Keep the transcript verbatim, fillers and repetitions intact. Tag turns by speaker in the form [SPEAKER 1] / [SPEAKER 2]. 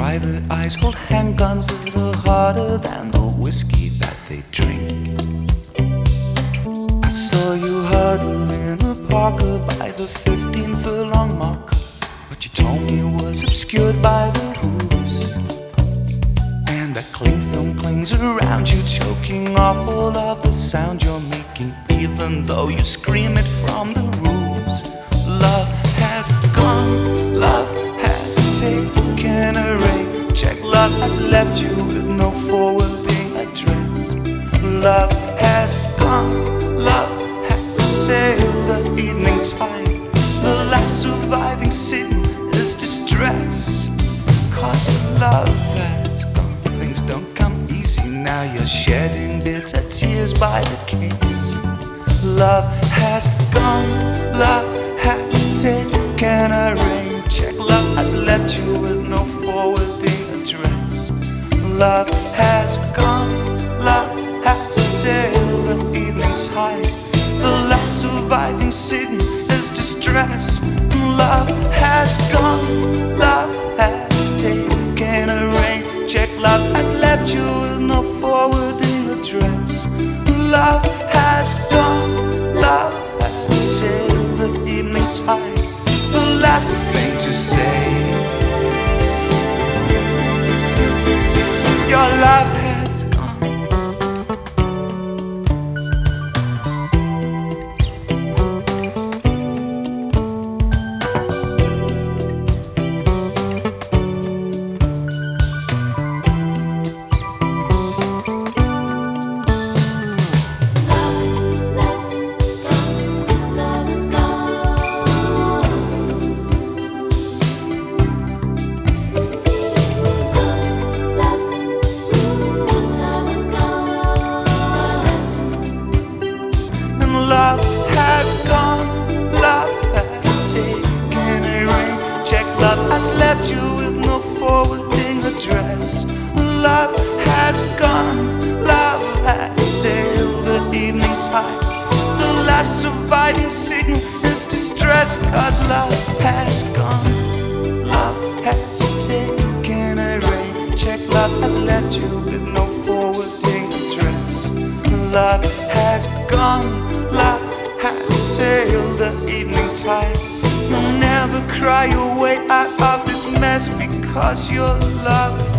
[SPEAKER 1] private eyes hold handguns that are harder than the whiskey that they drink. I saw you huddle in a parka by the fifteen furlong mark. What you told me was obscured by the hooves, and that cling film clings around you, choking off all of the sound you're making, even though you scream it from the roofs. Love has gone, love has taken a rain check. Love has left you with no forwarding address. Love has gone, love has sailed the evening tide. The last surviving sin is distress. Cause your love has gone, things don't come easy. Now you're shedding bitter tears by the case. Love has gone, love has taken a rain check. Love has left you with no forwarding address. Love has gone, love has sailed the evening tide. The last surviving signal is distress. Love has gone, love has taken a rain check. Love has left you with no forwarding address. Love has gone, love has sailed the evening tide. The last thing to say, your love has gone. Love has gone, love has taken a rain check. Love has left you with no forwarding address. Love has gone, love has sailed the evening tide. The last surviving signal is distress. Cause love has gone, love has taken a rain check. Love has left you with no forwarding address. Love has gone, love has sailed the evening tide. You'll never cry your way out of this mess, because your love